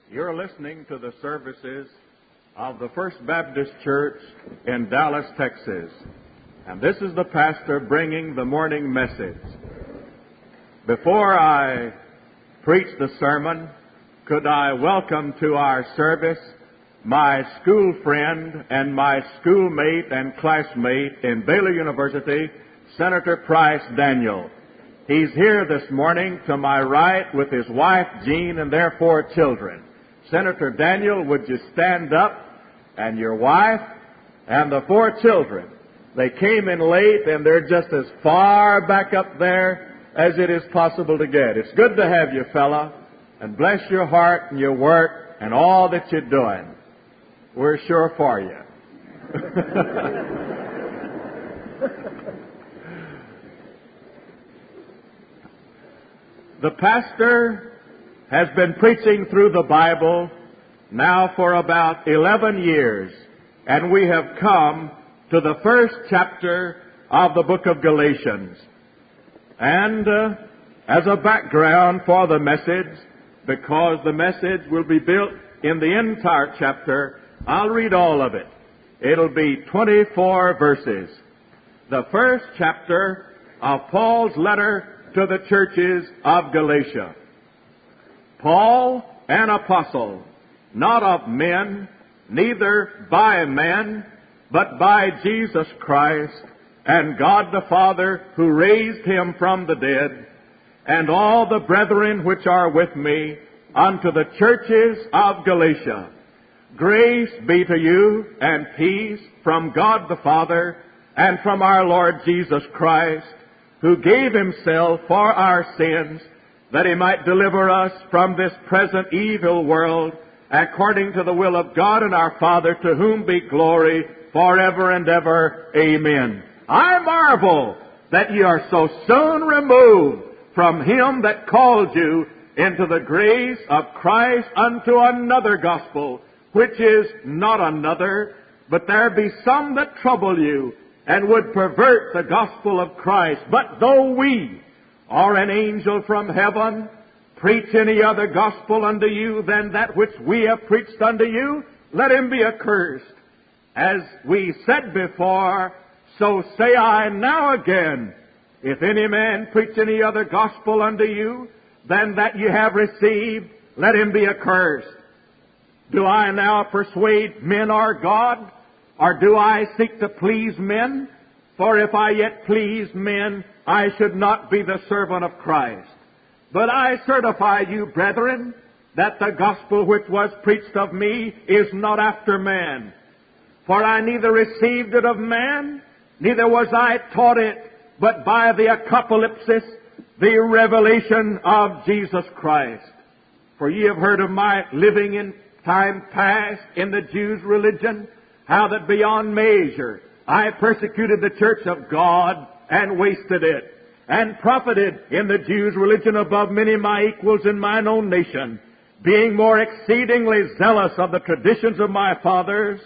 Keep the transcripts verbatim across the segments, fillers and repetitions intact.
You're listening to the services of the First Baptist Church in Dallas, Texas. And this is the pastor bringing the morning message. Before I preach the sermon, could I welcome to our service my school friend and my schoolmate and classmate in Baylor University, Senator Price Daniel. He's here this morning to my right with his wife, Jean, and their four children. Senator Daniel, would you stand up, and your wife and the four children. They came in late, and they're just as far back up there as it is possible to get. It's good to have you, fella, and bless your heart and your work and all that you're doing. We're sure for you. The pastor has been preaching through the Bible now for about eleven years, and we have come to the first chapter of the book of Galatians. And uh, as a background for the message, because the message will be built in the entire chapter, I'll read all of it. It'll be twenty-four verses. The first chapter of Paul's letter to the churches of Galatia. Paul, an apostle, not of men, neither by men, but by Jesus Christ, and God the Father, who raised him from the dead, and all the brethren which are with me, unto the churches of Galatia. Grace be to you, and peace from God the Father, and from our Lord Jesus Christ, who gave himself for our sins, that he might deliver us from this present evil world, according to the will of God and our Father, to whom be glory forever and ever. Amen. I marvel that ye are so soon removed from him that called you into the grace of Christ unto another gospel, which is not another, but there be some that trouble you, and would pervert the gospel of Christ. But though we, or an angel from heaven, preach any other gospel unto you than that which we have preached unto you, let him be accursed. As we said before, so say I now again, if any man preach any other gospel unto you than that ye have received, let him be accursed. Do I now persuade men or God, or do I seek to please men? For if I yet please men, I should not be the servant of Christ. But I certify you, brethren, that the gospel which was preached of me is not after man. For I neither received it of man, neither was I taught it, but by the apocalypsis, the revelation of Jesus Christ. For ye have heard of my living in time past in the Jews' religion, how that beyond measure I persecuted the church of God and wasted it, and profited in the Jews' religion above many my equals in mine own nation, being more exceedingly zealous of the traditions of my fathers.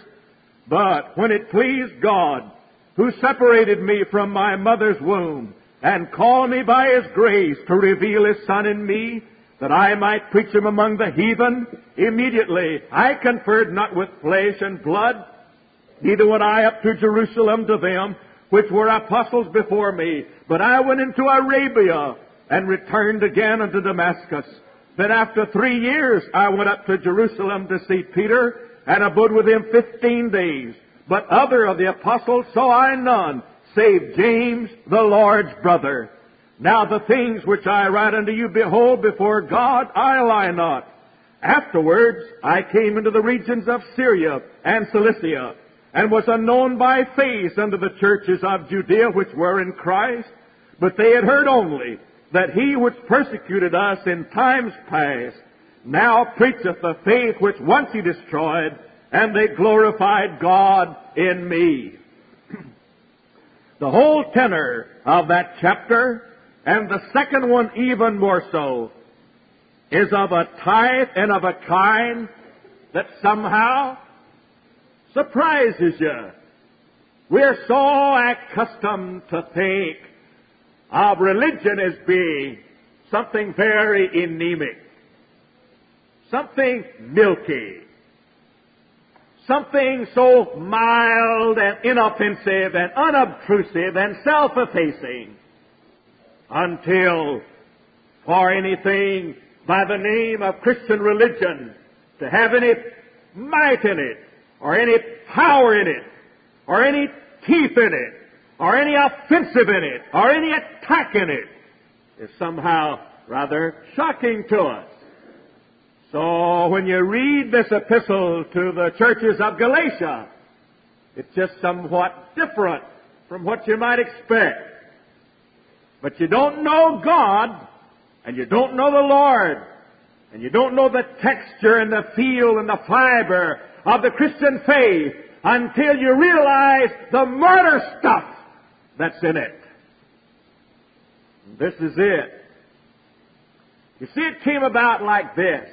But when it pleased God, who separated me from my mother's womb, and called me by his grace to reveal his Son in me, that I might preach him among the heathen, immediately I conferred not with flesh and blood, neither went I up to Jerusalem to them which were apostles before me, but I went into Arabia, and returned again unto Damascus. Then after three years I went up to Jerusalem to see Peter, and abode with him fifteen days. But other of the apostles saw I none, save James, the Lord's brother. Now the things which I write unto you, behold, before God I lie not. Afterwards I came into the regions of Syria and Cilicia, and was unknown by face unto the churches of Judea which were in Christ, but they had heard only that he which persecuted us in times past now preacheth the faith which once he destroyed, and they glorified God in me. The whole tenor of that chapter, and the second one even more so, is of a type and of a kind that somehow surprises you. We're so accustomed to think of religion as being something very anemic. something milky, something so mild and inoffensive and unobtrusive and self-effacing, until for anything by the name of Christian religion to have any might in it, or any power in it, or any teeth in it, or any offensive in it, or any attack in it, is somehow rather shocking to us. So when you read this epistle to the churches of Galatia, it's just somewhat different from what you might expect. But you don't know God, and you don't know the Lord, and you don't know the texture and the feel and the fiber of the Christian faith until you realize the murder stuff that's in it. This is it. You see, it came about like this.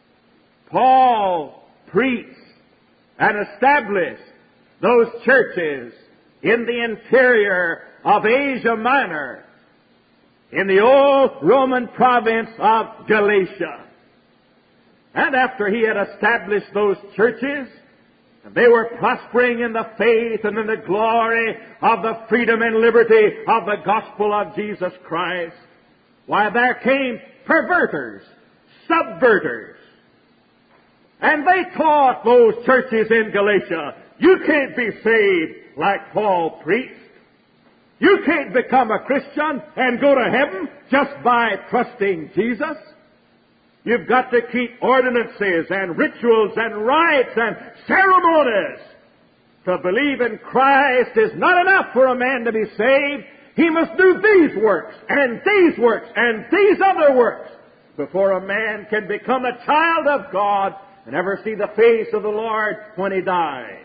Paul preached and established those churches in the interior of Asia Minor, in the old Roman province of Galatia. And after he had established those churches, and they were prospering in the faith and in the glory of the freedom and liberty of the gospel of Jesus Christ, why, there came perverters, subverters. And they taught those churches in Galatia, you can't be saved like Paul preached. You can't become a Christian and go to heaven just by trusting Jesus. You've got to keep ordinances and rituals and rites and ceremonies. To believe in Christ is not enough for a man to be saved. He must do these works and these works and these other works before a man can become a child of God and ever see the face of the Lord when he dies.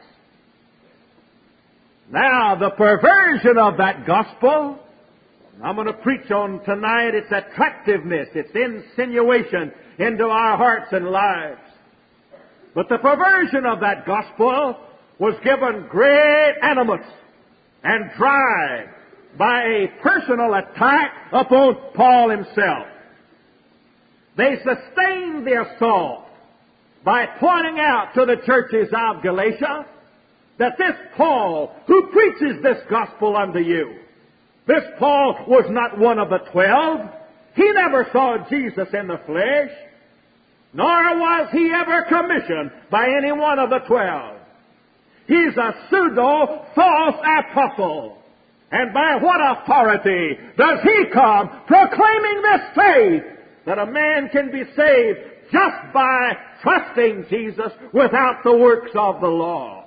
Now, the perversion of that gospel, I'm going to preach on tonight its attractiveness, its insinuation into our hearts and lives. But the perversion of that gospel was given great animus and drive by a personal attack upon Paul himself. They sustained the assault by pointing out to the churches of Galatia that this Paul, who preaches this gospel unto you, this Paul was not one of the twelve. He never saw Jesus in the flesh, nor was he ever commissioned by any one of the twelve. He's a pseudo false apostle. And by what authority does he come proclaiming this faith that a man can be saved just by trusting Jesus without the works of the law?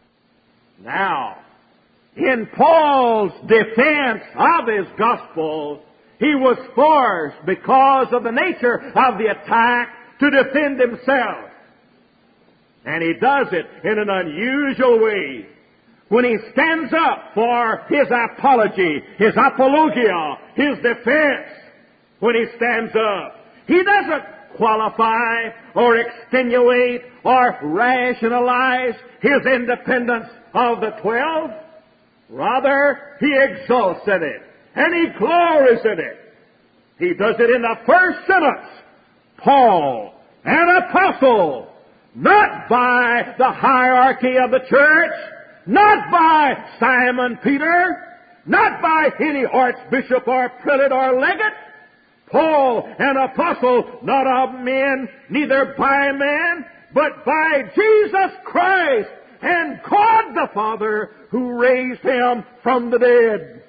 Now, in Paul's defense of his gospel, he was forced, because of the nature of the attack, to defend himself. And he does it in an unusual way. When he stands up for his apology, his apologia, his defense, when he stands up, he doesn't qualify or extenuate or rationalize his independence of the twelve. Rather, he exults in it, and he glories in it. He does it in the first sentence. Paul, an apostle, not by the hierarchy of the church, not by Simon Peter, not by any archbishop or prelate or legate. Paul, an apostle, not of men, neither by man, but by Jesus Christ and God the Father, who raised him from the dead.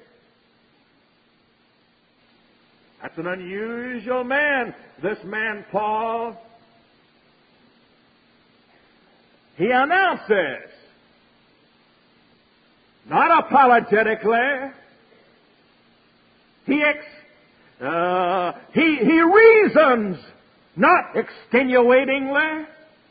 That's an unusual man, this man Paul. He announces, not apologetically, he, ex, uh, he, he reasons, not extenuatingly,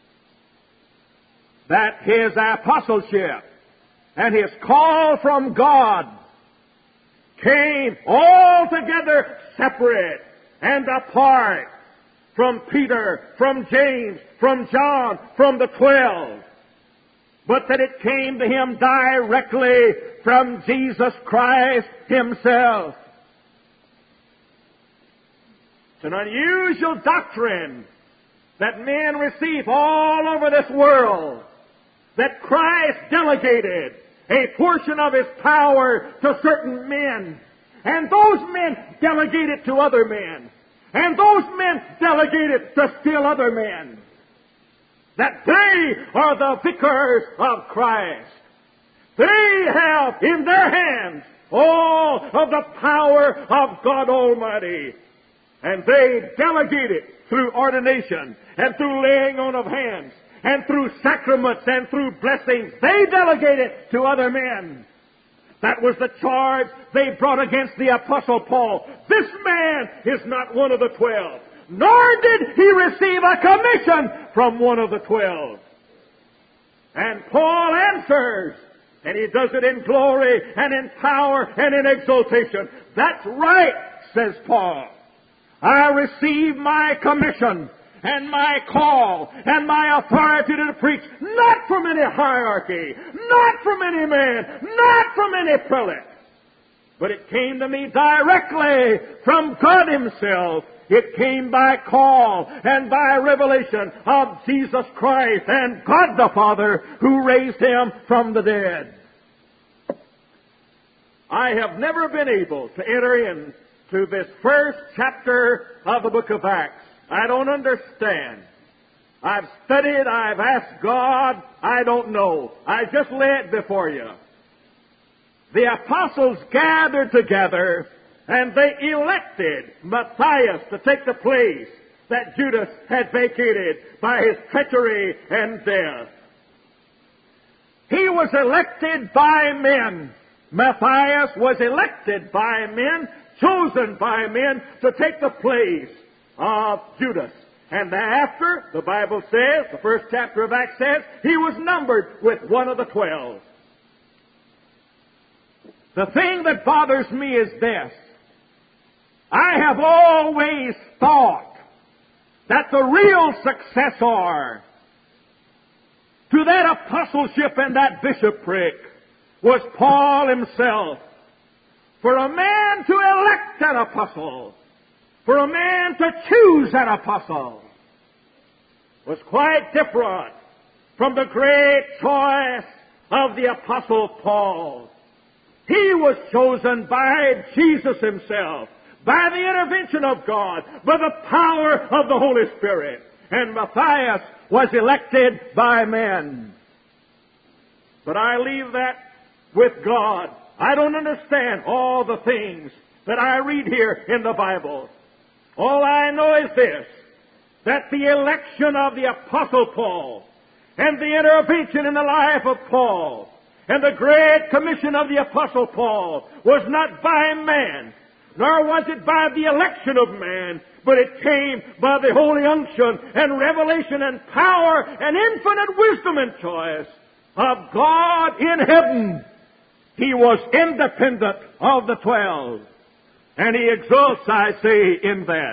that his apostleship and his call from God came altogether separate and apart from Peter, from James, from John, from the twelve, but that it came to him directly from Jesus Christ himself. It's an unusual doctrine that men receive all over this world, that Christ delegated a portion of His power to certain men, and those men delegate it to other men, and those men delegate it to still other men, that they are the vicars of Christ. They have in their hands all of the power of God Almighty, and they delegate it through ordination and through laying on of hands and through sacraments and through blessings. They delegate it to other men. That was the charge they brought against the Apostle Paul. This man is not one of the twelve, nor did he receive a commission from one of the twelve. And Paul answers, and he does it in glory and in power and in exaltation. That's right, says Paul. I receive my commission and my call and my authority to preach, not from any hierarchy, not from any man, not from any prelate, but it came to me directly from God Himself. It came by call and by revelation of Jesus Christ and God the Father who raised Him from the dead. I have never been able to enter into this first chapter of the book of Acts. I don't understand. I've studied, I've asked God, I don't know. I just lay it before you. The apostles gathered together and they elected Matthias to take the place that Judas had vacated by his treachery and death. He was elected by men. Matthias was elected by men, chosen by men to take the place of Judas. And thereafter, the Bible says, the first chapter of Acts says, he was numbered with one of the twelve. The thing that bothers me is this. I have always thought that the real successor to that apostleship and that bishopric was Paul himself. For a man to elect an apostle, for a man to choose an apostle, was quite different from the great choice of the Apostle Paul. He was chosen by Jesus Himself, by the intervention of God, by the power of the Holy Spirit. And Matthias was elected by men. But I leave that with God. I don't understand all the things that I read here in the Bible. All I know is this, that the election of the Apostle Paul and the intervention in the life of Paul and the great commission of the Apostle Paul was not by man, nor was it by the election of man, but it came by the holy unction and revelation and power and infinite wisdom and choice of God in heaven. He was independent of the twelve, and he exults, I say, in that.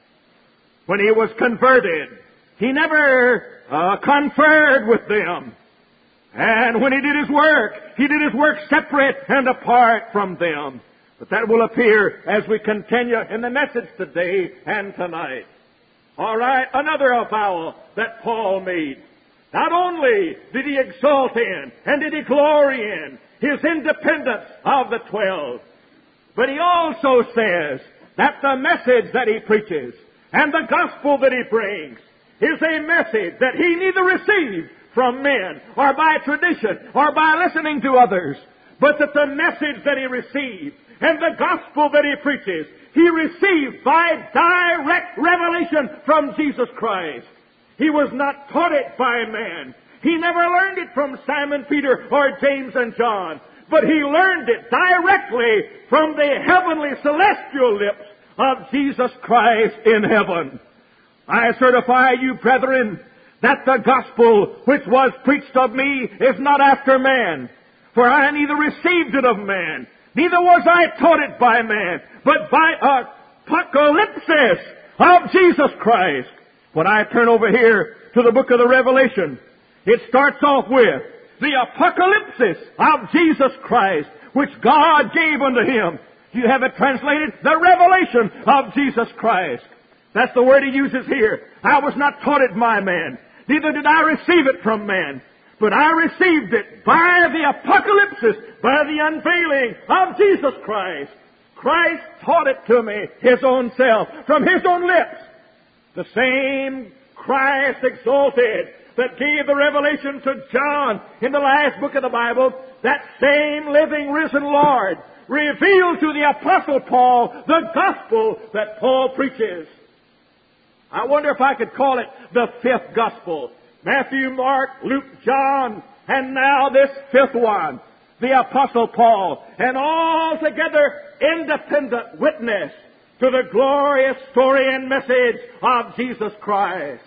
When he was converted, he never uh, conferred with them. And when he did his work, he did his work separate and apart from them. But that will appear as we continue in the message today and tonight. All right, another avowal that Paul made. Not only did he exalt in and did he glory in his independence of the twelve, but he also says that the message that he preaches and the gospel that he brings is a message that he neither received from men or by tradition or by listening to others, but that the message that he received and the gospel that he preaches, he received by direct revelation from Jesus Christ. He was not taught it by man. He never learned it from Simon Peter or James and John, but he learned it directly from the heavenly celestial lips of Jesus Christ in heaven. I certify you, brethren, that the gospel which was preached of me is not after man, for I neither received it of man, neither was I taught it by man, but by apocalypsis of Jesus Christ. When I turn over here to the book of the Revelation, it starts off with the apocalypsis of Jesus Christ, which God gave unto him. You have it translated, the revelation of Jesus Christ. That's the word he uses here. I was not taught it by man, neither did I receive it from man, but I received it by the apocalypse, by the unveiling of Jesus Christ. Christ taught it to me, His own self, from His own lips. The same Christ exalted that gave the revelation to John in the last book of the Bible, that same living, risen Lord revealed to the Apostle Paul the gospel that Paul preaches. I wonder if I could call it the fifth gospel. Matthew, Mark, Luke, John, and now this fifth one, the Apostle Paul, an altogether independent witness to the glorious story and message of Jesus Christ.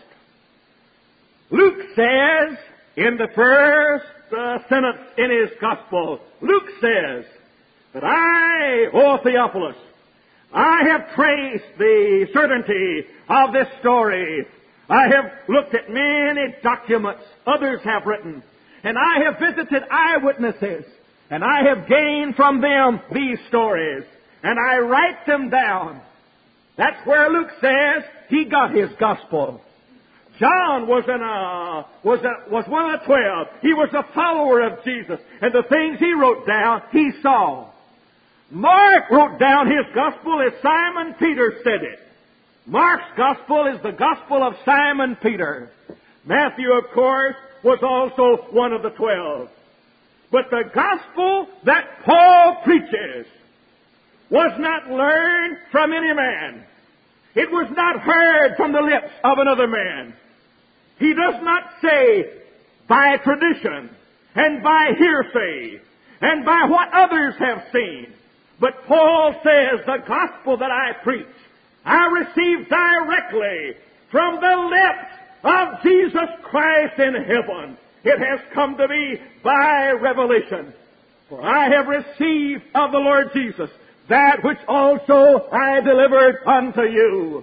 Luke says in the first uh, sentence in his gospel, Luke says that I, O Theophilus, I have traced the certainty of this story. I have looked at many documents others have written, and I have visited eyewitnesses, and I have gained from them these stories, and I write them down. That's where Luke says he got his gospel. John was an, uh, was a, was one of the twelve. He was a follower of Jesus, and the things he wrote down, he saw. Mark wrote down his gospel as Simon Peter said it. Mark's gospel is the gospel of Simon Peter. Matthew, of course, was also one of the twelve. But the gospel that Paul preaches was not learned from any man. It was not heard from the lips of another man. He does not say by tradition and by hearsay and by what others have seen. But Paul says the gospel that I preach, I received directly from the lips of Jesus Christ in heaven. It has come to me by revelation. For I have received of the Lord Jesus that which also I delivered unto you.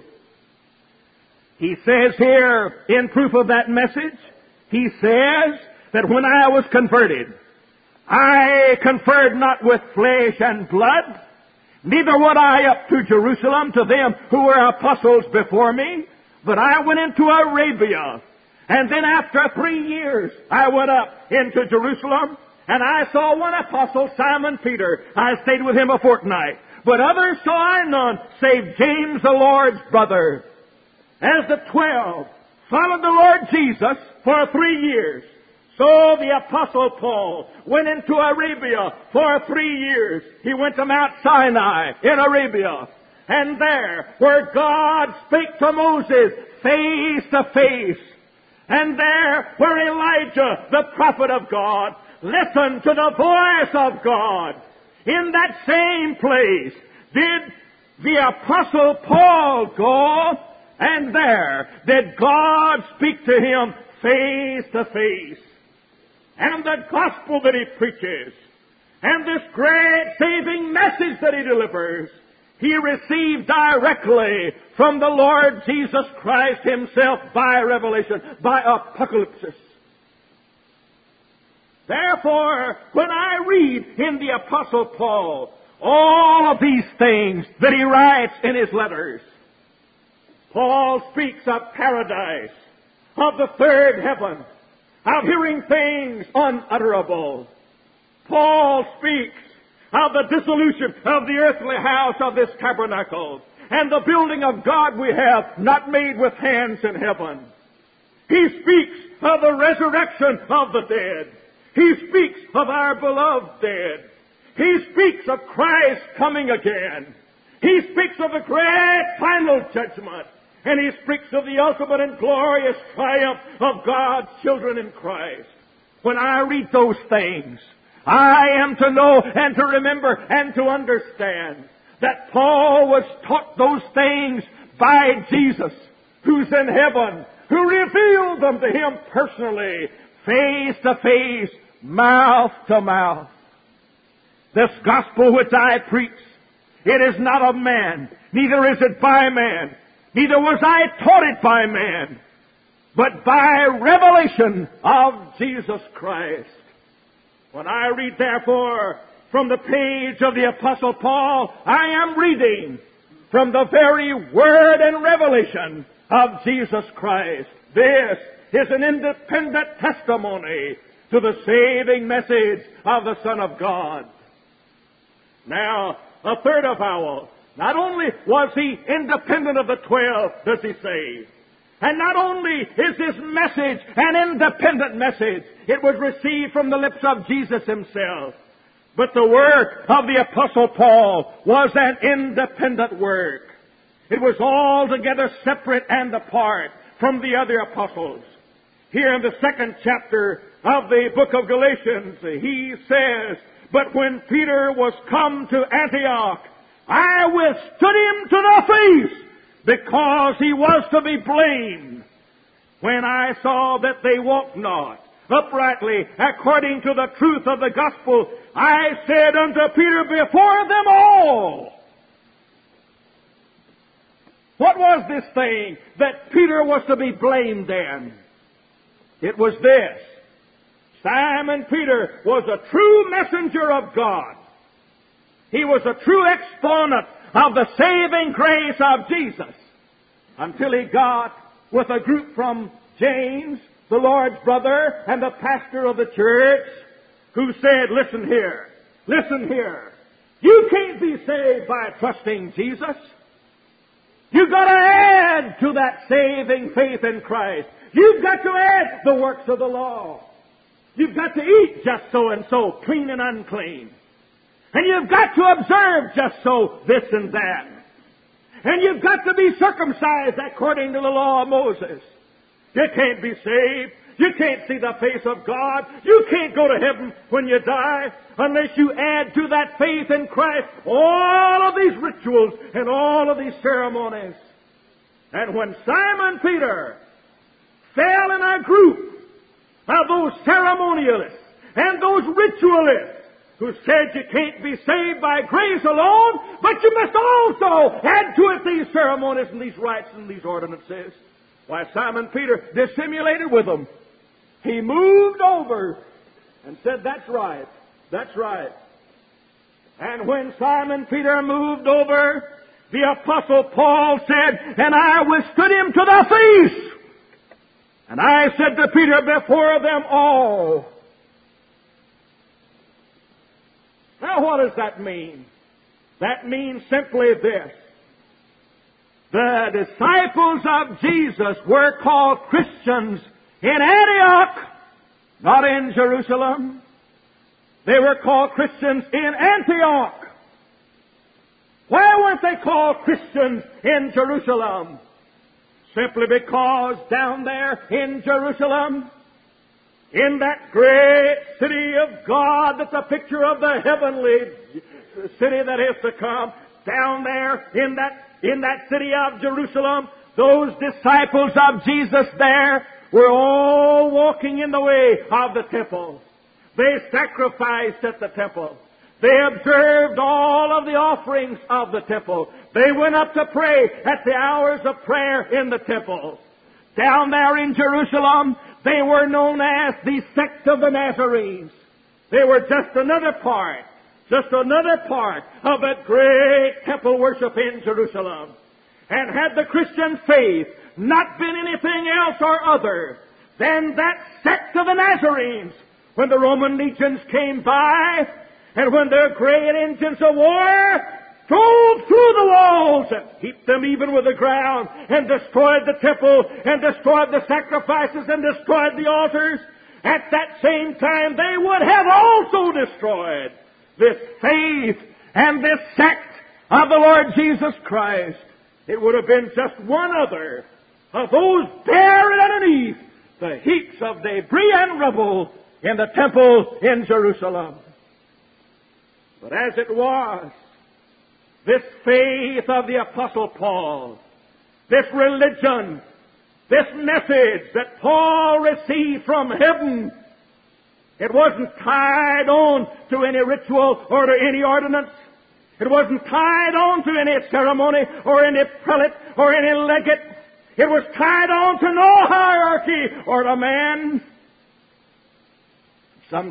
He says here, in proof of that message, he says that when I was converted, I conferred not with flesh and blood, neither went I up to Jerusalem to them who were apostles before me, but I went into Arabia. And then after three years, I went up into Jerusalem, and I saw one apostle, Simon Peter. I stayed with him a fortnight. But others saw I none, save James the Lord's brother. As the twelve followed the Lord Jesus for three years, so the Apostle Paul went into Arabia for three years. He went to Mount Sinai in Arabia. And there, where God spake to Moses face to face, and there, where Elijah, the prophet of God, listened to the voice of God, in that same place did the Apostle Paul go, and there did God speak to him face to face. And the gospel that he preaches, and this great saving message that he delivers, he received directly from the Lord Jesus Christ himself by revelation, by apocalypse. Therefore, when I read in the Apostle Paul all of these things that he writes in his letters, Paul speaks of paradise, of the third heaven, of hearing things unutterable. Paul speaks of the dissolution of the earthly house of this tabernacle and the building of God we have not made with hands in heaven. He speaks of the resurrection of the dead. He speaks of our beloved dead. He speaks of Christ coming again. He speaks of the great final judgment. And he speaks of the ultimate and glorious triumph of God's children in Christ. When I read those things, I am to know and to remember and to understand that Paul was taught those things by Jesus, who's in heaven, who revealed them to him personally, face to face, mouth to mouth. This gospel which I preach, it is not of man, neither is it by man, neither was I taught it by man, but by revelation of Jesus Christ. When I read, therefore, from the page of the Apostle Paul, I am reading from the very word and revelation of Jesus Christ. This is an independent testimony to the saving message of the Son of God. Now, a third avowal. Not only was he independent of the twelve, does he say, and not only is his message an independent message, it was received from the lips of Jesus himself, but the work of the Apostle Paul was an independent work. It was altogether separate and apart from the other apostles. Here in the second chapter of the book of Galatians, he says, "But when Peter was come to Antioch, I withstood him to the face, because he was to be blamed. When I saw that they walked not uprightly according to the truth of the gospel, I said unto Peter before them all." What was this thing that Peter was to be blamed in? It was this. Simon Peter was a true messenger of God. He was a true exponent of the saving grace of Jesus, until he got with a group from James, the Lord's brother and the pastor of the church, who said, "Listen here, listen here. You can't be saved by trusting Jesus. You've got to add to that saving faith in Christ. You've got to add the works of the law. You've got to eat just so and so, clean and unclean. And you've got to observe just so this and that. And you've got to be circumcised according to the law of Moses. You can't be saved. You can't see the face of God. You can't go to heaven when you die unless you add to that faith in Christ all of these rituals and all of these ceremonies." And when Simon Peter fell in a group of those ceremonialists and those ritualists who said you can't be saved by grace alone, but you must also add to it these ceremonies and these rites and these ordinances, why, Simon Peter dissimulated with them. He moved over and said, "That's right, that's right." And when Simon Peter moved over, the Apostle Paul said, "And I withstood him to the face. And I said to Peter before them all." Now what does that mean? That means simply this. The disciples of Jesus were called Christians in Antioch, not in Jerusalem. They were called Christians in Antioch. Why weren't they called Christians in Jerusalem? Simply because down there in Jerusalem, in that great city of God that's a picture of the heavenly city that is to come, down there in that, in that city of Jerusalem, those disciples of Jesus there were all walking in the way of the temple. They sacrificed at the temple. They observed all of the offerings of the temple. They went up to pray at the hours of prayer in the temple. Down there in Jerusalem, they were known as the sect of the Nazarenes. They were just another part, just another part of that great temple worship in Jerusalem. And had the Christian faith not been anything else or other than that sect of the Nazarenes, when the Roman legions came by, and when their great engines of war drove through the walls and heaped them even with the ground, and destroyed the temple, and destroyed the sacrifices, and destroyed the altars, at that same time they would have also destroyed this faith and this sect of the Lord Jesus Christ. It would have been just one other of those buried underneath the heaps of debris and rubble in the temple in Jerusalem. But as it was, this faith of the Apostle Paul, this religion, this message that Paul received from heaven, it wasn't tied on to any ritual or to any ordinance. It wasn't tied on to any ceremony or any prelate or any legate. It was tied on to no hierarchy or to man.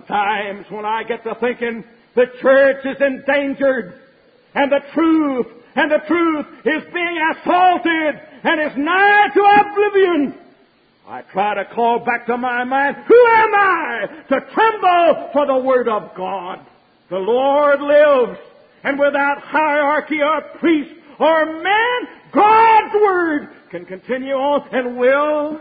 Sometimes when I get to thinking the church is endangered and the truth and the truth is being assaulted and is nigh to oblivion, I try to call back to my mind, who am I to tremble for the Word of God? The Lord lives, and without hierarchy or priest or man, God's Word can continue on and will.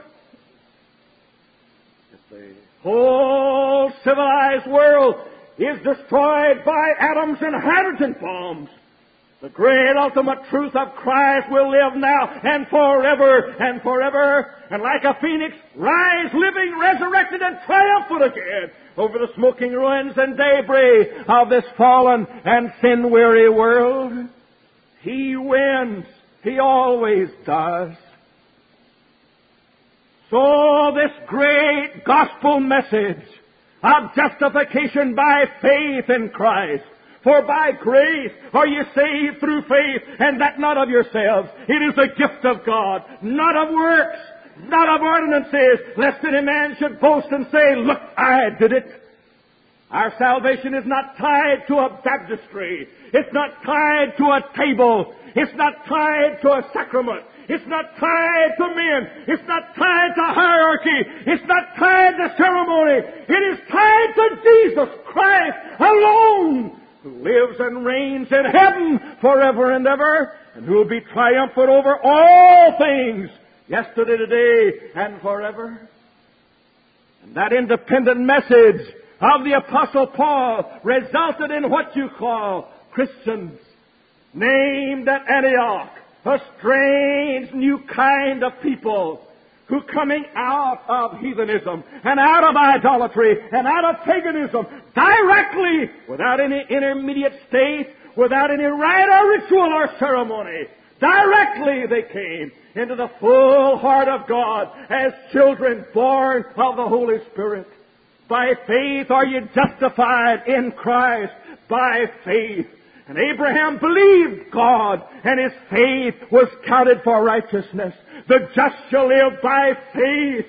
If the whole civilized world is destroyed by atoms and hydrogen bombs, the great ultimate truth of Christ will live now and forever and forever, and like a phoenix, rise living, resurrected, and triumphant again over the smoking ruins and debris of this fallen and sin-weary world. He wins. He always does. So this great gospel message of justification by faith in Christ, for by grace are you saved through faith, and that not of yourselves. It is a gift of God, not of works, not of ordinances, lest any man should boast and say, look, I did it. Our salvation is not tied to a baptistry. It's not tied to a table. It's not tied to a sacrament. It's not tied to men. It's not tied to hierarchy. It's not tied to ceremony. It is tied to Jesus Christ alone, who lives and reigns in heaven forever and ever, and who will be triumphant over all things, yesterday, today, and forever. And that independent message of the Apostle Paul resulted in what you call Christians, named at Antioch, a strange new kind of people who, coming out of heathenism and out of idolatry and out of paganism, directly, without any intermediate state, without any rite or ritual or ceremony, directly they came into the full heart of God as children born of the Holy Spirit. By faith are you justified in Christ, by faith. And Abraham believed God, and his faith was counted for righteousness. The just shall live by faith.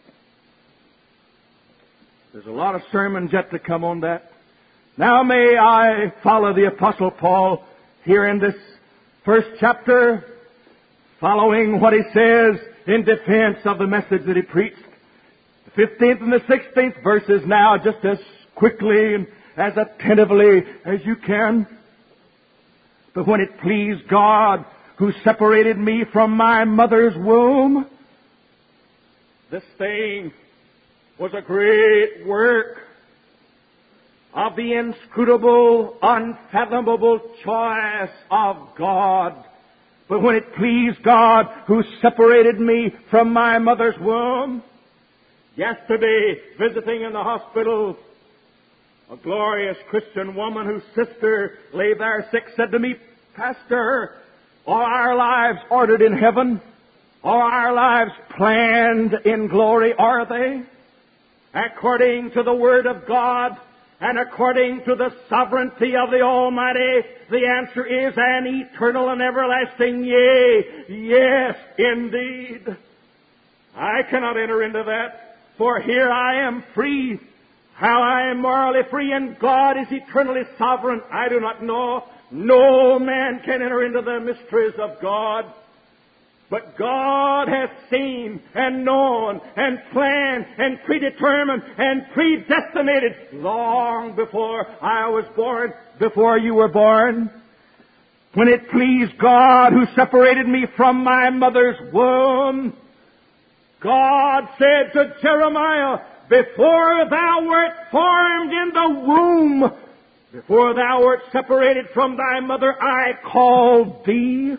There's a lot of sermons yet to come on that. Now may I follow the Apostle Paul here in this first chapter, following what he says in defense of the message that he preached. The fifteenth and the sixteenth verses now, just as quickly and as attentively as you can. But when it pleased God, who separated me from my mother's womb, this thing was a great work of the inscrutable, unfathomable choice of God. But when it pleased God, who separated me from my mother's womb, yesterday, visiting in the hospital, a glorious Christian woman whose sister lay there sick said to me, Pastor, are our lives ordered in heaven? Are our lives planned in glory? Are they? According to the Word of God and according to the sovereignty of the Almighty, the answer is an eternal and everlasting yea. Yes, indeed. I cannot enter into that, for here I am free. How I am morally free and God is eternally sovereign, I do not know. No man can enter into the mysteries of God. But God has seen and known and planned and predetermined and predestinated long before I was born, before you were born. When it pleased God, who separated me from my mother's womb, God said to Jeremiah, before thou wert formed in the womb, before thou wert separated from thy mother, I called thee.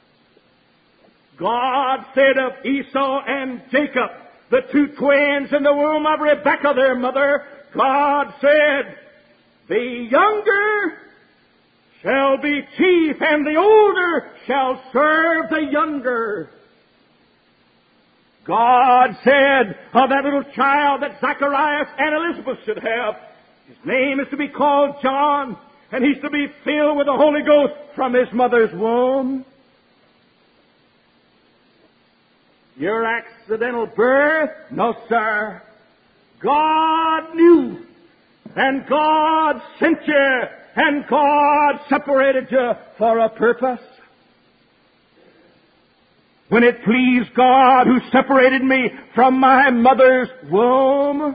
God said of Esau and Jacob, the two twins in the womb of Rebekah, their mother, God said, the younger shall be chief, and the older shall serve the younger. God said of that little child that Zacharias and Elizabeth should have, his name is to be called John, and he's to be filled with the Holy Ghost from his mother's womb. Your accidental birth? No, sir. God knew, and God sent you, and God separated you for a purpose. when it pleased God who separated me from my mother's womb.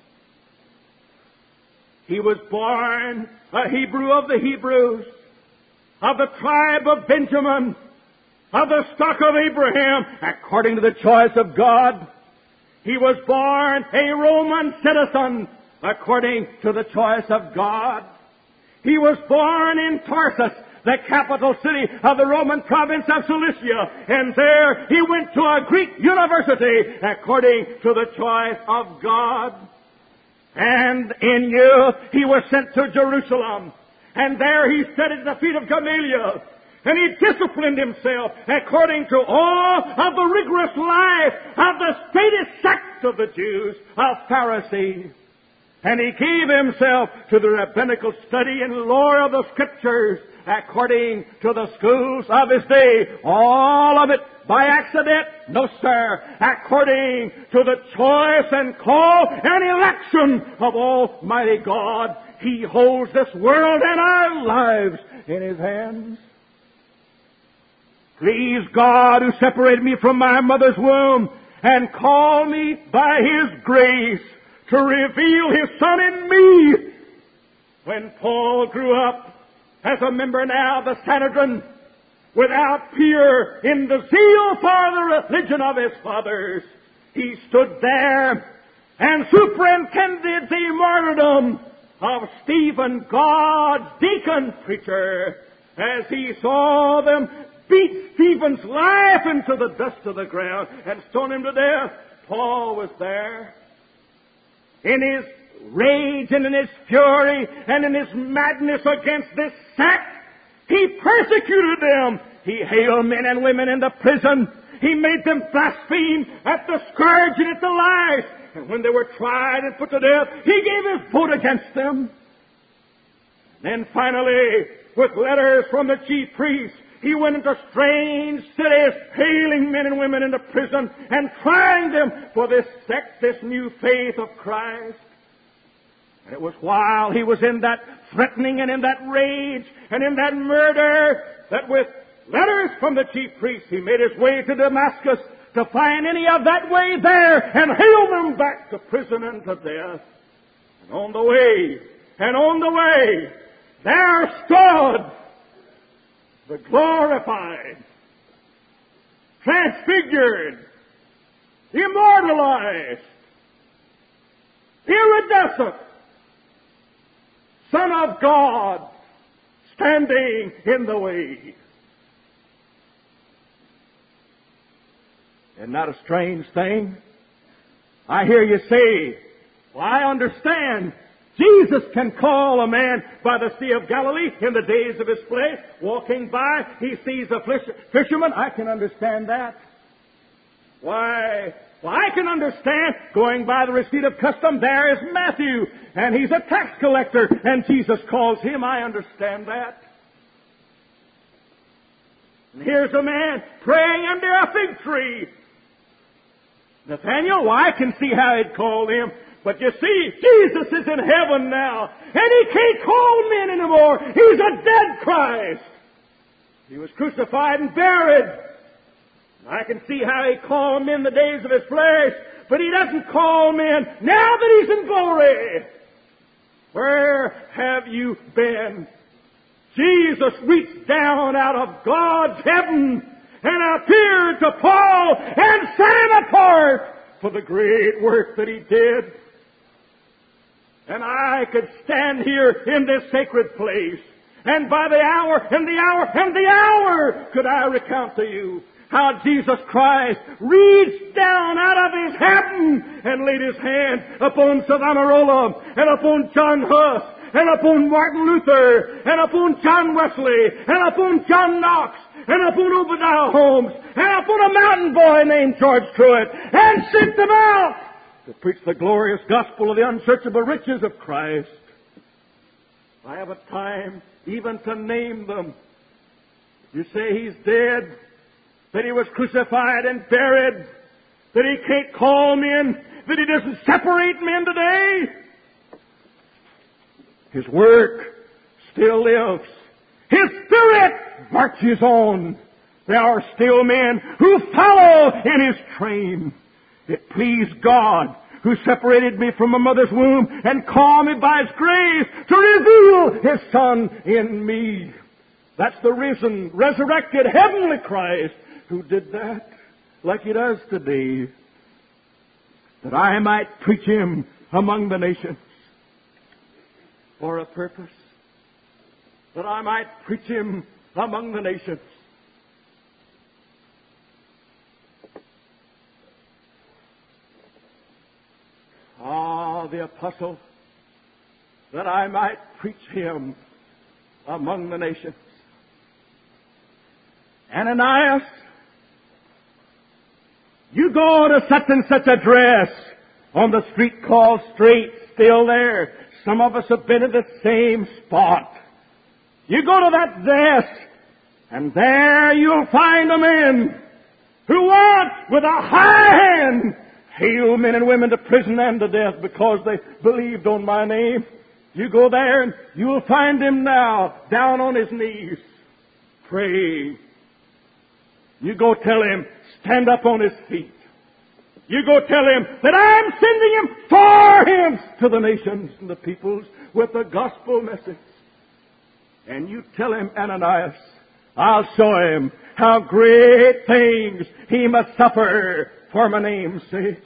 He was born a Hebrew of the Hebrews, of the tribe of Benjamin, of the stock of Abraham, according to the choice of God. He was born a Roman citizen, according to the choice of God. He was born in Tarsus, the capital city of the Roman province of Cilicia, and there he went to a Greek university, according to the choice of God. And in youth he was sent to Jerusalem, and there he studied at the feet of Gamaliel, and he disciplined himself according to all of the rigorous life of the stated sect of the Jews, of Pharisees. And he gave himself to the rabbinical study and lore of the Scriptures, according to the schools of his day. All of it by accident? No, sir. According to the choice and call and election of Almighty God. He holds this world and our lives in His hands. Please God who separated me from my mother's womb and called me by His grace to reveal His Son in me. When Paul grew up as a member now of the Sanhedrin, without fear in the zeal for the religion of his fathers, he stood there and superintended the martyrdom of Stephen, God's deacon preacher, as he saw them beat Stephen's life into the dust of the ground and stone him to death. Paul was there. In his rage and in his fury and in his madness against this sect, he persecuted them. He haled men and women into prison. He made them blaspheme at the scourge and at the lash. And when they were tried and put to death, he gave his vote against them. Then finally, with letters from the chief priests, he went into strange cities, hailing men and women into prison and trying them for this sect, this new faith of Christ. And it was while he was in that threatening and in that rage and in that murder that with letters from the chief priests he made his way to Damascus to find any of that way there and hail them back to prison and to death. And on the way, and on the way, there stood the glorified, transfigured, immortalized, iridescent Son of God standing in the way. Isn't that a strange thing? I hear you say, well, I understand. Jesus can call a man by the Sea of Galilee in the days of his flesh. Walking by, he sees a fisherman. I can understand that. Why? Well, I can understand going by the receipt of custom. There is Matthew, and he's a tax collector, and Jesus calls him. I understand that. And here's a man praying under a fig tree. Nathaniel, well, I can see how he'd call him. But you see, Jesus is in heaven now, and he can't call men anymore. He's a dead Christ. He was crucified and buried. I can see how he called men in the days of his flesh, but he doesn't call men now that he's in glory. Where have you been? Jesus reached down out of God's heaven and appeared to Paul and set him apart for the great work that he did. And I could stand here in this sacred place, and by the hour and the hour and the hour could I recount to you how Jesus Christ reached down out of his heaven and laid his hand upon Savonarola and upon John Huss and upon Martin Luther and upon John Wesley and upon John Knox and upon Obadiah Holmes and upon a mountain boy named George Truett and sent them out to preach the glorious gospel of the unsearchable riches of Christ. I haven't time even to name them. You say he's dead, that he was crucified and buried, that he can't call men, that he doesn't separate men today. His work still lives. His Spirit marches on. There are still men who follow in His train. It pleased God, who separated me from my mother's womb and called me by His grace to reveal His Son in me. That's the risen, resurrected, heavenly Christ who did that like He does today, that I might preach Him among the nations for a purpose, that I might preach Him among the nations. Ah, the apostle, that I might preach Him among the nations. Ananias, you go to such and such address on the street called Straight, still there. Some of us have been at the same spot. You go to that desk, and there you'll find a man who want, with a high hand, hail men and women to prison and to death because they believed on my name. You go there and you'll find him now down on his knees praying. You go tell him, stand up on his feet. You go tell him that I'm sending him for him to the nations and the peoples with the gospel message. And you tell him, Ananias, I'll show him how great things he must suffer for my name's sake.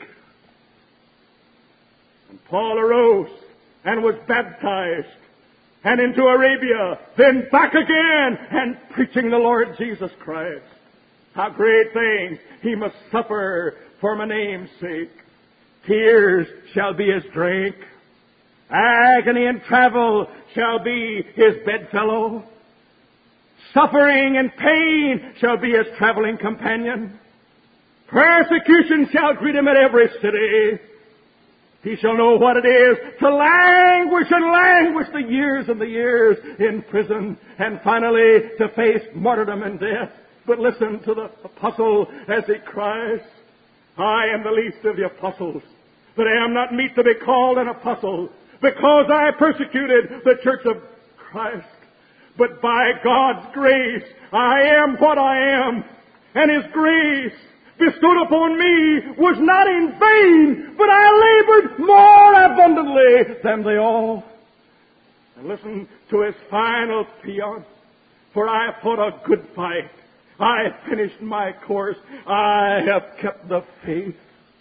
And Paul arose and was baptized, and into Arabia, then back again, and preaching the Lord Jesus Christ. How great things he must suffer for my name's sake. Tears shall be his drink. Agony and travel shall be his bedfellow. Suffering and pain shall be his traveling companion. Persecution shall greet him at every city. He shall know what it is to languish and languish the years and the years in prison, and finally to face martyrdom and death. But listen to the apostle as he cries, I am the least of the apostles, but I am not meet to be called an apostle, because I persecuted the church of Christ. But by God's grace, I am what I am, and His grace bestowed upon me was not in vain, but I labored more abundantly than they all. And listen to his final paean, for I have fought a good fight. I have finished my course. I have kept the faith.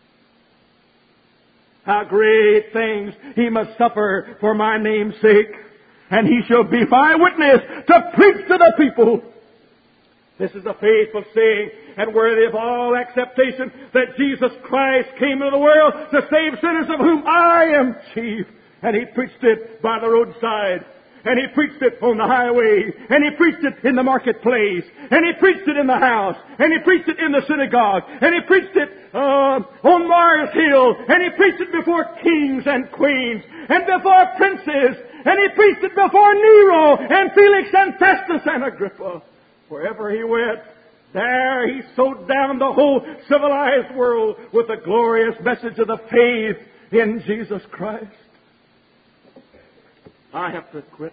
How great things he must suffer for my name's sake, and he shall be my witness to preach to the people. This is a faithful saying and worthy of all acceptation, that Jesus Christ came into the world to save sinners, of whom I am chief. And he preached it by the roadside, and he preached it on the highway, and he preached it in the marketplace, and he preached it in the house, and he preached it in the synagogue, and he preached it uh, on Mars Hill, and he preached it before kings and queens, and before princes, and he preached it before Nero, and Felix, and Festus, and Agrippa. Wherever he went, there he sowed down the whole civilized world with the glorious message of the faith in Jesus Christ. I have to quit.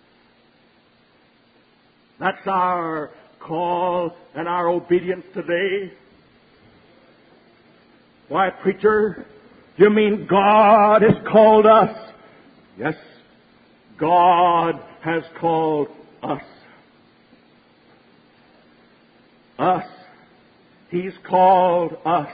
That's our call and our obedience today. Why, preacher, you mean God has called us? Yes, God has called us. Us. He's called us.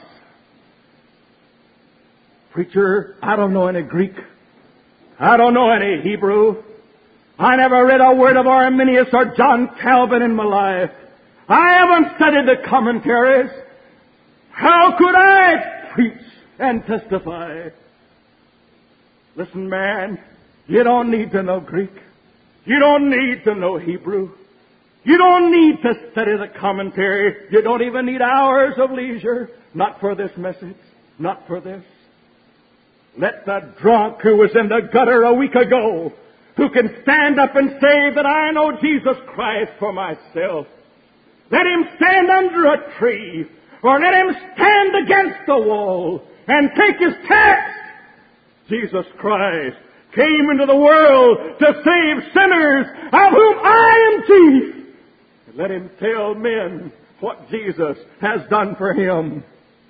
Preacher, I don't know any Greek. I don't know any Hebrew. I never read a word of Arminius or John Calvin in my life. I haven't studied the commentaries. How could I preach and testify? Listen, man, you don't need to know Greek. You don't need to know Hebrew. You don't need to study the commentary. You don't even need hours of leisure. Not for this message. Not for this. Let the drunk who was in the gutter a week ago, who can stand up and say that I know Jesus Christ for myself, let him stand under a tree, or let him stand against the wall and take his text. Jesus Christ came into the world to save sinners, of whom I am chief. Let him tell men what Jesus has done for him.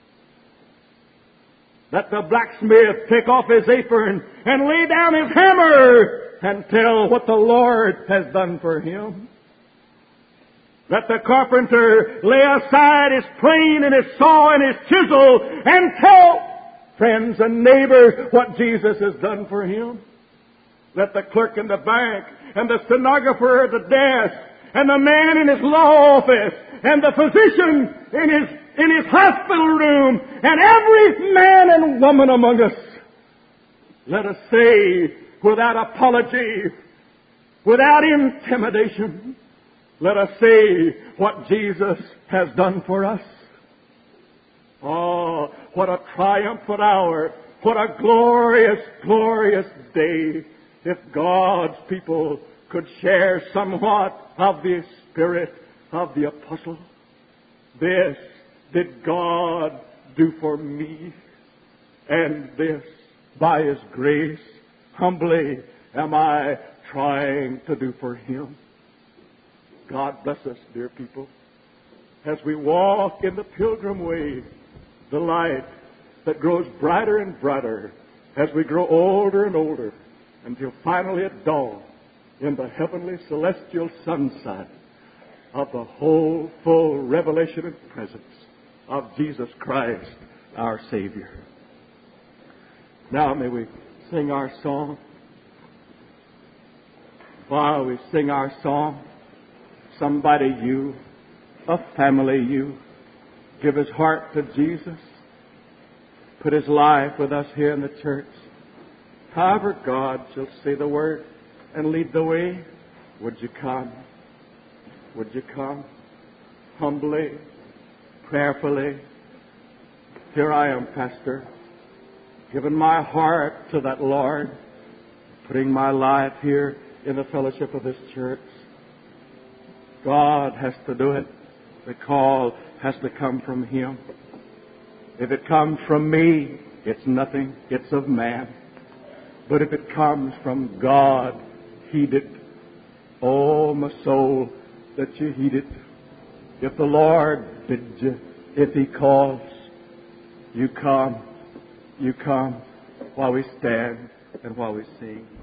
Let the blacksmith take off his apron and lay down his hammer and tell what the Lord has done for him. Let the carpenter lay aside his plane and his saw and his chisel and tell friends and neighbors what Jesus has done for him. Let the clerk in the bank and the stenographer at the desk and the man in his law office and the physician in his, in his hospital room and every man and woman among us, let us say without apology, without intimidation, let us say what Jesus has done for us. Oh, what a triumphant hour. What a glorious, glorious day if God's people could share somewhat of the spirit of the apostle. This did God do for me, and this by His grace humbly am I trying to do for Him. God bless us, dear people, as we walk in the pilgrim way, the light that grows brighter and brighter as we grow older and older until finally it dawns in the heavenly celestial sunset of the whole full revelation and presence of Jesus Christ, our Savior. Now may we sing our song. While we sing our song, somebody you, a family you, give his heart to Jesus, put his life with us here in the church. However God shall say the word and lead the way, would you come? Would you come? Humbly, prayerfully. Here I am, Pastor, giving my heart to that Lord, putting my life here in the fellowship of this church. God has to do it. The call has to come from Him. If it comes from me, it's nothing. It's of man. But if it comes from God, heed it. Oh, my soul, that you heed it. If the Lord bids you, if He calls, you come, you come while we stand and while we sing.